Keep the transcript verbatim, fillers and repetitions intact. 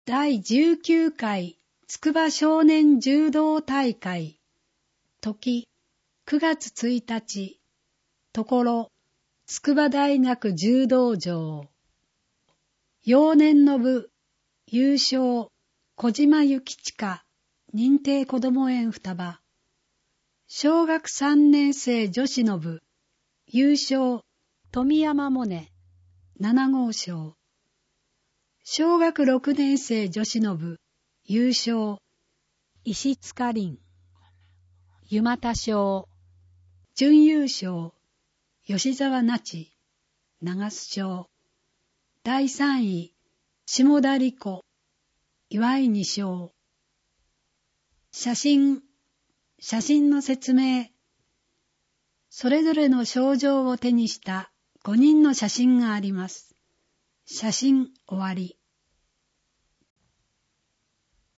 だいじゅうきゅうかい筑波少年柔道大会。時、くがつついたち。ところ、筑波大学柔道場。幼年の部、優勝、小島幸親、認定こども園双葉。小学さんねん生女子の部、優勝、富山萌音、ななごうしょう。小学ろくねん生女子の部、優勝、石塚凛、湯又賞。準優勝、吉沢那智、長須賞。だいさんい、下田理子、岩井二賞。写真、写真の説明。それぞれの賞状を手にしたごにんの写真があります。写真終わり。